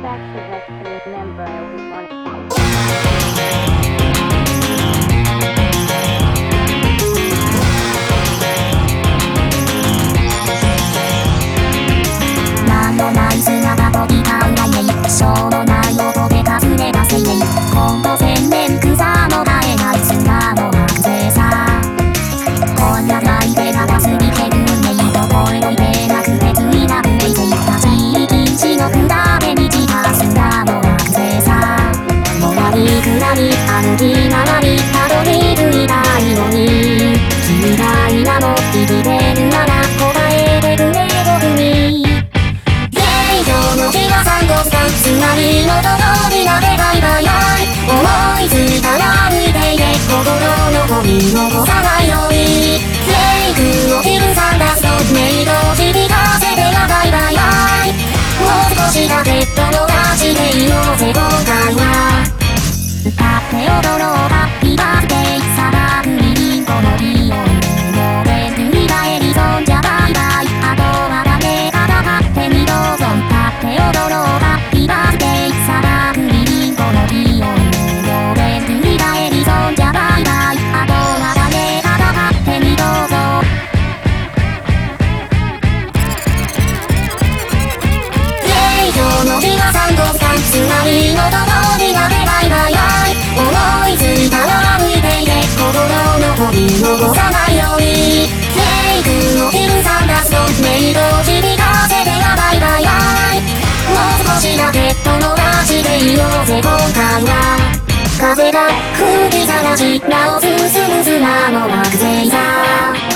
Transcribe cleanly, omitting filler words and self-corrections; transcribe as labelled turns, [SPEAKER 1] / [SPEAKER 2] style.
[SPEAKER 1] That's to remember. I always wanted to.
[SPEAKER 2] なんもない姿といたうらいねしょうもない音で尋ね出せね今度千年草の生えない砂の惑星さこんなないで長すぎてるねどこへも行けなくてついなくていて立ち入り禁止の札で満ちた砂の惑星さもらいくらい歩き回りたどり着いたいのに君が今も生きてるなら答えてくれ僕につまりのとこになればいばやい思いついたら抜いていけ心のゴミ残さないようにメイクを切るさんだすとメイドを響かせてやばいばやいもう少しだけ友達でいようぜ今回は歌って踊ろうハッピーバースデー砂漠にリンゴの日をのれ繰り返りそんじゃバイバイあとはダメただ勝手にどうぞ歌って踊ろうハッピーバースデー砂漠にリンゴの日をのれ繰り返りそんじゃバイバイあとはダメただ勝手にどうぞ今日の日は3号さんつまりのとこになればいばやい思いついたら抜いていけ心のゴミ残さないようにメイクを切るさんだすとメイドを響かせてやばいばやいもう少しだけ友達でいようぜ今回は風が吹きさらしなお進む砂の惑星さ